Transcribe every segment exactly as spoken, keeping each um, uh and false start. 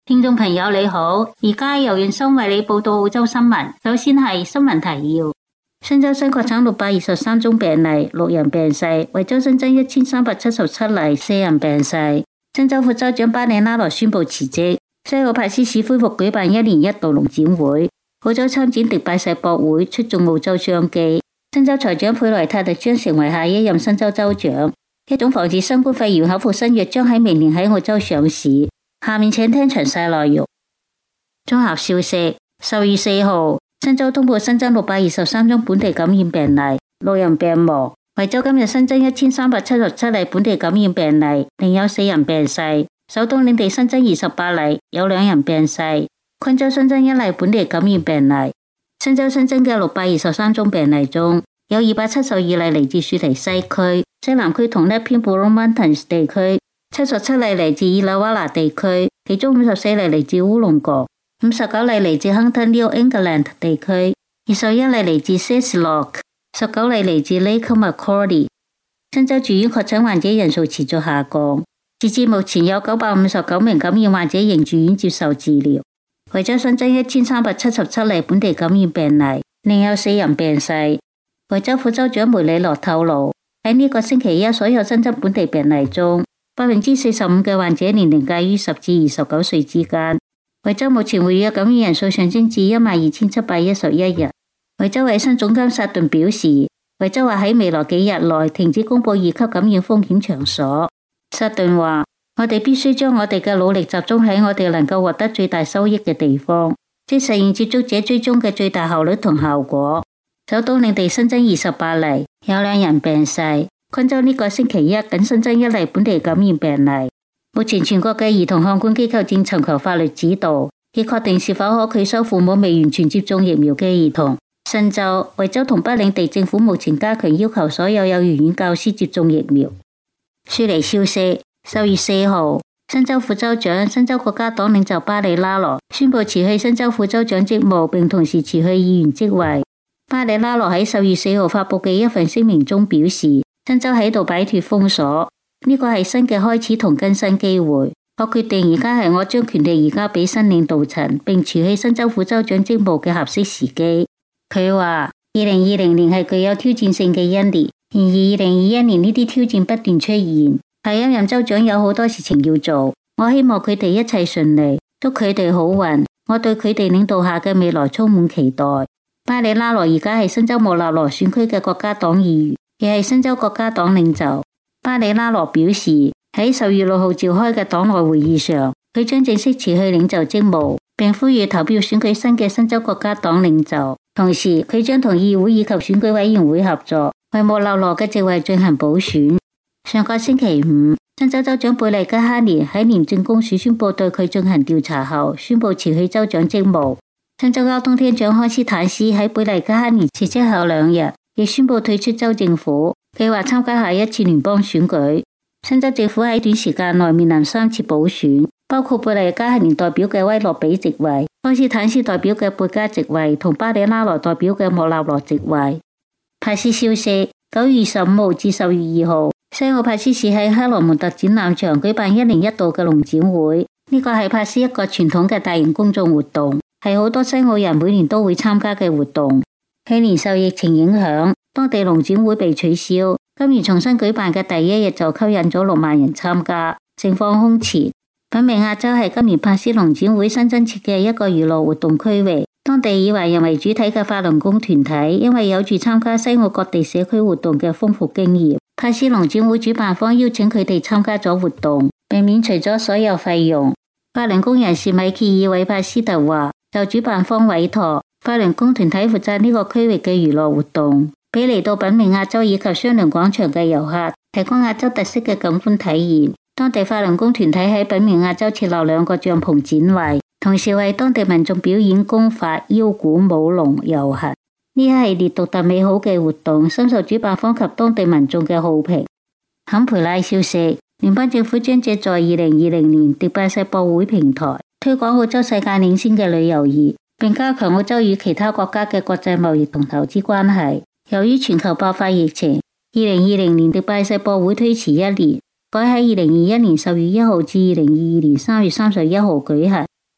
聽眾朋友你好，而家由袁生為你報道澳洲新聞。首先係新聞提要：新州新確診六百二十三宗病例，六人病逝；維州新增一千三百七十七例，四人病逝。新州副州長巴里拉羅宣布辭職。西澳帕斯市恢復舉辦一年一度農展會。澳洲參展迪拜世博會出眾澳洲商機。新州財長佩萊塔特將成為下一任新州州長。一種防治新冠肺炎口服新藥將喺明年喺澳洲上市。下面請聽詳細內容。綜合消息：十月四號，新州通報新增六百二十三宗本地感染病例，六人病亡。維州今日新增一千三百七十七例本地感染病例，另有四人病逝。首都領地新增二十八例，有兩人病逝。昆州新增一例本地感染病例。新州新增嘅六百二十三宗病例中，有二百七十二例嚟自雪梨西區、西南區同一偏布隆曼頓地區。七十七例嚟自伊拉瓦納地區，其中五十四例嚟自烏龍角，五十九例嚟自亨特 New England 地區，二十一例嚟自 Cecil， 十九例嚟自 Lake Macquarie。新州住院確診患者人數持續下降，截至目前有九百五十九名感染患者仍住院接受治療。維州新增一千三百七十七例本地感染病例，另有四人病逝。維州副州長梅里諾透露，喺呢個星期一所有新增本地病例中，百分之四十五嘅患者年齡介於十至二十九歲之間。維州目前活躍感染人數上升至一萬二千七百一十一人。維州衛生總監薩頓表示，維州話喺未來幾日內停止公布二級感染風險場所。薩頓話：我哋必須將我哋嘅努力集中喺我哋能夠獲得最大收益嘅地方，即實現接觸者追蹤嘅最大效率同效果。首都領地新增二十八例，有兩人病逝。昆州呢個星期一僅新增一例本地感染病例。目前全國嘅兒童看管機構正尋求法律指導，以確定是否可拒收父母未完全接種疫苗嘅兒童。新州、維州同北領地政府目前加強要求所有幼兒園教師接種疫苗。雪梨消息：十月四號，新州副州長、新州國家黨領袖巴里拉羅宣布辭去新州副州長職務，並同時辭去議員職位。巴里拉羅喺十月四號發佈嘅一份聲明中表示，新州喺度擺脫封鎖，呢個係新嘅開始同更新機會。我決定而家係我將權力移交俾新領導層，並辭去新州副州長職務嘅合適時機。佢話：二零二零年係具有挑戰性嘅一年，然而二零二一年呢啲挑戰不斷出現。下一任州長有好多事情要做，我希望佢哋一切順利，祝佢哋好運。我對佢哋領導下嘅未來充滿期待。巴里拉羅而家係新州莫納羅選區嘅國家黨議員，亦係新州國家黨領袖。巴里拉羅表示，喺十月六號召開嘅黨內會議上，佢將正式辭去領袖職務，並呼籲投票選舉新嘅新州國家黨領袖。同時，佢將同議會以及選舉委員會合作，為莫納羅嘅席位進行補選。上個星期五，新州州長貝利吉哈尼喺廉政公署宣布對佢進行調查後，宣布辭去州長職務。新州交通廳長康斯坦斯喺貝利吉哈尼辭職後兩日，亦宣布退出州政府，計劃參加下一次聯邦選舉。新州政府喺短時間內面臨三次補選，包括貝利吉哈尼代表嘅威洛比席位、康斯坦斯代表嘅貝加席位同巴里拉羅代表嘅莫納羅席位。帕斯消息：九月十五號至十月二號，西澳帕斯市喺克羅門特展覽場舉辦一年一度嘅農展會，呢個係帕斯一個傳統嘅大型公眾活動，係好多西澳人每年都會參加嘅活動。去年受疫情影響，當地農展會被取消，今年重新舉辦嘅第一日就吸引咗六萬人參加，盛況空前。品味亞洲係今年帕斯農展會新增設嘅一個娛樂活動區域，當地以華人為主體嘅法輪功團體，因為有住參加西澳各地社區活動嘅豐富經驗，帕斯農展會主辦方邀請佢哋參加咗活動，並免除咗所有費用。法輪功人士米歇爾韋帕斯特話，就主辦方委託，法輪功團體負責呢個區域嘅娛樂活動，俾嚟到品味亞洲以及雙良廣場嘅遊客提供亞洲特色嘅感官體驗。當地法輪功團體喺品味亞洲設立兩個帳篷展位，同時為當地民眾表演功法、腰鼓、舞龍、遊行。呢一系列獨特美好嘅活動深受主辦方及當地民眾嘅好評。坎培拉消息：聯邦政府將借助二零二零年迪拜世博會平台，推廣澳洲世界領先嘅旅遊業，並加強澳洲與其他國家嘅國際貿易同投資關係。由於全球爆發疫情，二零二零年迪拜世博會推遲一年，改喺二零二一年十月一號至二零二二年三月三十一號舉行。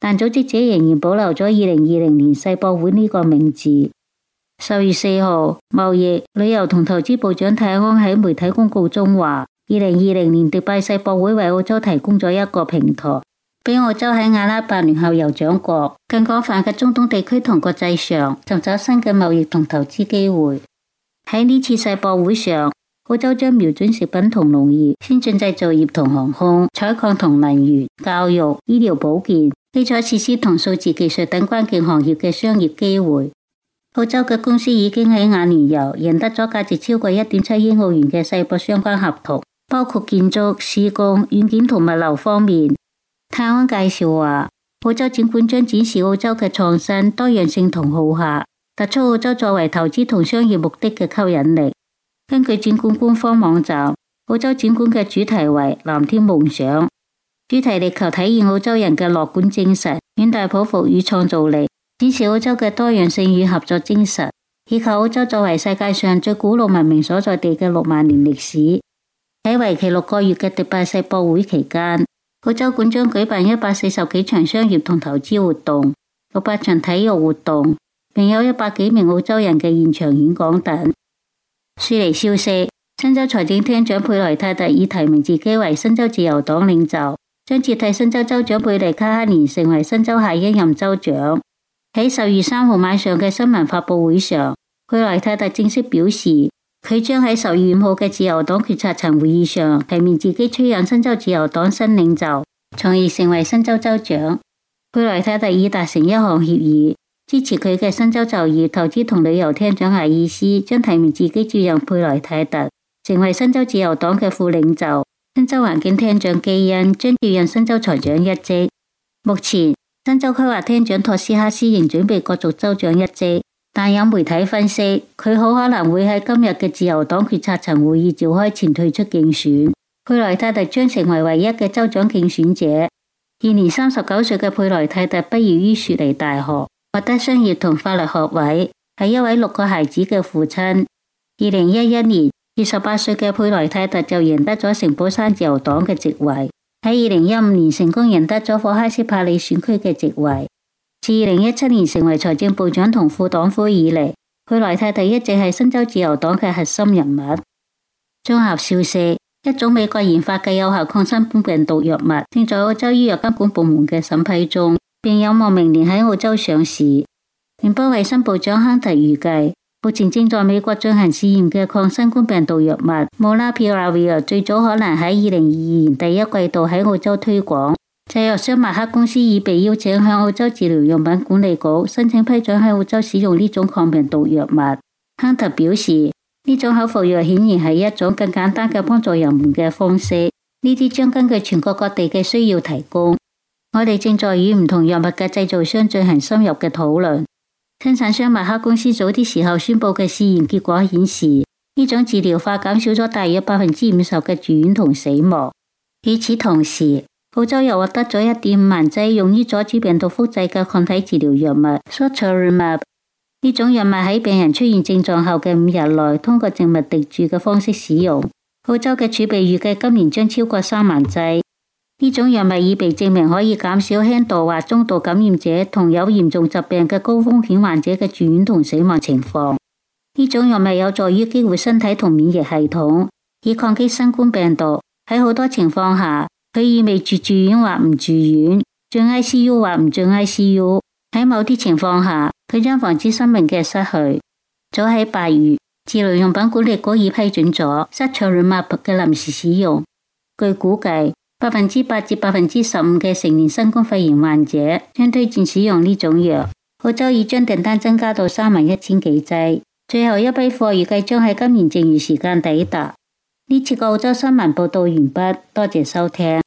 但組織者仍然保留咗二零二零年世博會呢個名字。十月四號，貿易、旅遊同投資部長泰安喺媒體公告中話，二零二零年迪拜世博會為澳洲提供咗一個平台，俾澳洲喺阿拉伯聯合酋長國更廣泛嘅中東地區同國際上尋找新嘅貿易同投資機會。喺呢次世博會上，澳洲將瞄準食品同農業、先進製造業同航空、採礦同能源、教育、醫療保健、基礎設施同數字技術等關鍵行業嘅商業機會。澳洲嘅公司已經喺阿聯酋贏得咗價值超過一點七億澳元嘅世博相關合同，包括建築、施工、軟件同物流方面。泰安介紹話，澳洲展館將展示澳洲嘅創新、多樣性同好客，突出澳洲作為投資同商業目的嘅吸引力。根據展館官方網站，澳洲展館嘅主題為藍天夢想，主題力求體現澳洲人嘅樂觀精神、遠大抱負與創造力，展示澳洲嘅多樣性與合作精神，以及澳洲作為世界上最古老文明所在地嘅六萬年歷史。喺為期六個月嘅迪拜世博會期間，澳洲館將舉辦一百四十幾場商業同投資活動，六百場體育活動，並有一百幾名澳洲人嘅現場演講等。雪梨消息，新州財政廳長佩萊泰特已提名自己為新州自由黨領袖，將接替新州州長貝利卡克連成為新州下一任州長。喺十月三號晚上嘅新聞發佈會上，佩萊泰特正式表示，佢將喺十月五號嘅自由黨決策層會議上提名自己出任新州自由黨新領袖，從而成為新州州長。佩萊泰特已達成一項協議，支持佢嘅新州就業、投資同旅遊廳長艾爾斯將提名自己接任佩萊泰特，成為新州自由黨嘅副領袖。新州環境廳長基恩將接任新州財長一職。目前，新州規劃廳長托斯克斯仍準備角逐州長一職。但有媒體分析，佢好可能會喺今日嘅自由黨決策層會議召開前退出競選。佩萊泰特將成為唯一嘅州長競選者。現年三十九歲嘅佩萊泰特畢業於雪梨大學，獲得商業同法律學位，係一位六個孩子嘅父親。二零一一年，二十八歲嘅佩萊泰特就贏得咗城堡山自由黨嘅席位，喺二零一五年成功贏得咗霍克斯帕里選區嘅席位。自二零一七年成為財政部長同副黨魁以嚟，佩萊泰特一直係新州自由黨嘅核心人物。綜合消息，一種美國研發嘅有效抗新冠病毒藥物正在澳洲醫藥監管部門嘅審批中，並有望明年喺澳洲上市。聯邦衛生部長亨特預計，目前正在美國進行試驗嘅抗新冠病毒藥物 Molnupiravir 最早可能喺二零二二年第一季度喺澳洲推廣。製藥商默克公司已被邀請向澳洲治療用品管理局申請批准喺澳洲使用呢種抗病毒藥物。亨特表示，呢種口服藥顯然係一種更簡單嘅幫助人們嘅方式，呢啲將根據全國各地嘅需要提供。我哋正在與唔同藥物嘅製造商進行深入嘅討論。生產商默克公司早啲時候宣佈嘅試驗結果顯示，呢種治療法減少咗大約百分之五十嘅住院同死亡。與此同時，澳洲又獲得咗一點五萬劑用於阻止病毒複製嘅抗體治療藥物 Sotrovimab。呢種藥物喺病人出現症狀後嘅五日內，通過靜脈滴注嘅方式使用。澳洲嘅儲備預計今年將超過三萬劑。呢種藥物已被證明可以減少輕度或中度感染者同有嚴重疾病嘅高風險患者嘅住院同死亡情況。呢種藥物有助於激活身體同免疫系統，以抗擊新冠病毒。喺好多情況下，佢意味住住院或唔住院，進 I C U 或唔進 I C U。喺某啲情況下，佢將防止生命嘅失去。早喺八月，治療用品管理局已批准咗 Sotrovimab 嘅臨時使用。據估計，百分之八至百分之十五嘅成年新冠肺炎患者將推薦使用呢種藥。澳洲已將訂單增加到三萬一千幾劑，最後一批貨預計將喺今年剩餘時間抵達。呢次嘅澳洲新聞報道完畢，多謝收聽。